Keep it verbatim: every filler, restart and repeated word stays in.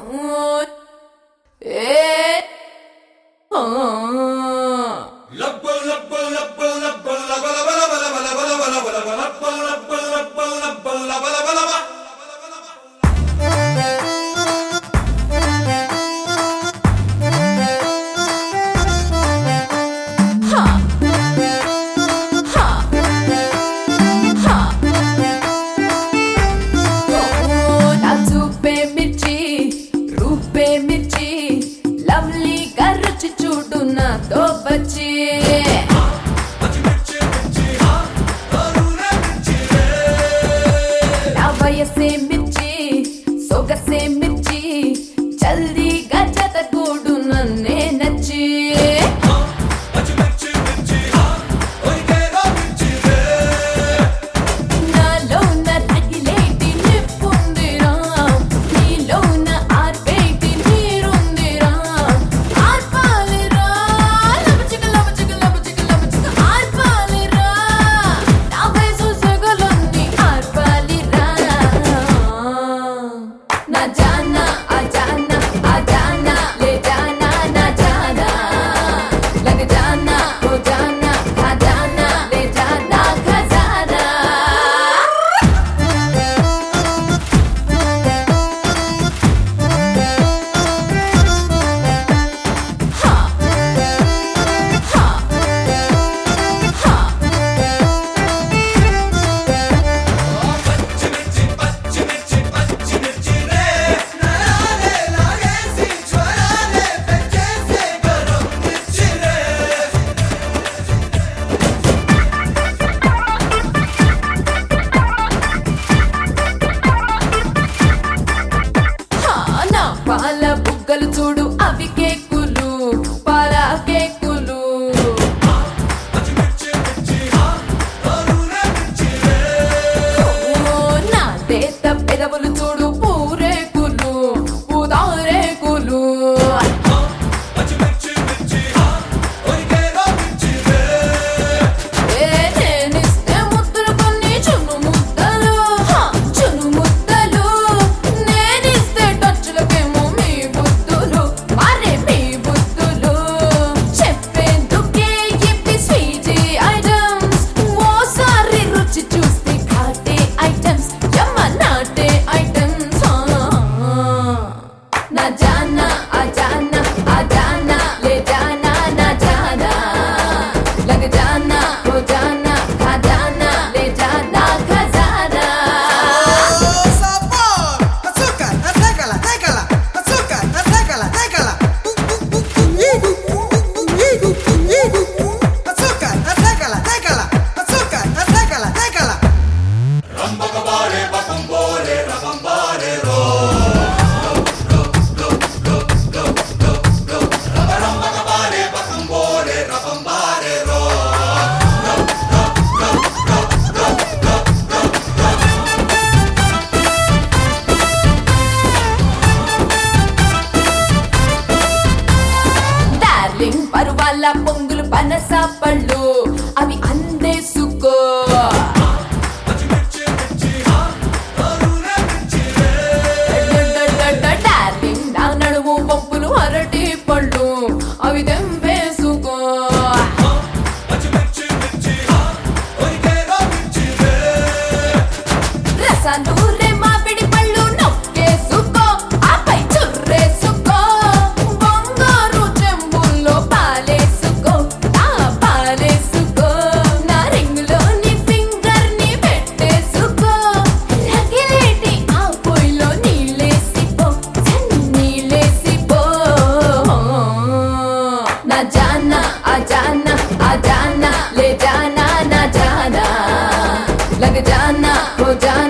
చూడు అవి కేకులు పాలా కేకులు నా దేత పెదవులు చూడు పూరేకులు పూదారేకులు నేనిస్తే ముద్దలు కొన్ని చును ముద్దలు చును ముద్దలు నేనిస్తే టచ్లకేమో మీ బుద్ధులు మరే మీ బుద్ధులు చెప్పేందుకే ఇవి స్వీట్ ఐటమ్స్ ఓసారి రుచి చూస్తే ఘాటే ఐటమ్స్ యమనాటే ఐటమ్స్ నా జానా ఆ జానా ఆ జానా లే జానా నా జానా లग जाना हो जाना खा जाना ले जाना खजाना Sabor, azúcar, arrégala, régala, azúcar, arrégala, régala. Azúcar, arrégala, régala, azúcar, arrégala, régala. Rambagabare, bakumbore, rabambare, ro. Rambagabare, bakumbore, rabambare, ro. Darling పరువాల పొంగులు పనస పళ్ళు అవి అందేసుకో డార్లింగ్ నా నడుము పంపులు అరటి పళ్ళు అవి తెంపేసుకో రసాలు రే మామిడి పళ్ళు నొక్కేసుకో ఆపై చుర్రేసుకో బంగారు చెంబుల్లో పాలేసుకో నా పాలేసుకో నా రింగులోని ఫింగర్ ని పెట్టేసుకో రగిలేటి ఆ పొయ్యిలో నీళ్ళేసిపో నీళ్ళేసిపో నా జానా ఆ జానా ఆ జానా లే జానా నా జానా लग जाना हो जाना